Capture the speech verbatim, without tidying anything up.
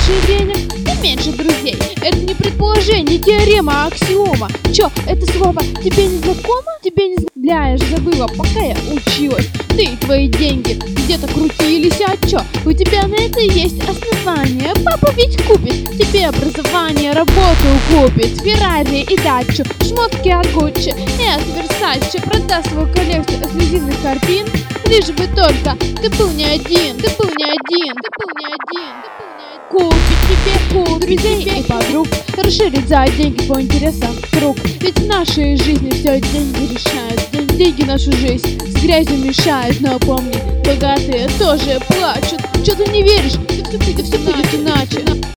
больше денег, тем меньше друзей. Это не предположение, теорема, а аксиома. Чё, это слово тебе не знакомо? Тебе не знакомо? Бля, я ж забыла, пока я училась. Ты и твои деньги где-то крутились, а чё? У тебя на это есть основания. Папа ведь купит тебе образование, работу купит, Феррари и дачу, шмотки от Гуччи и от Версачи. Продаст свою коллекцию эксклюзивных картин. Лишь бы только ты был не один, ты был не один, ты был не один, ты был не один. Купить тебе купить друзей тебе и подруг, расширить за деньги по интересам круг. Ведь в нашей жизни все деньги решают. День- Деньги нашу жизнь с грязью мешают. Но помни, богатые тоже плачут. Чё ты не веришь? Да все будет, все будет иначе.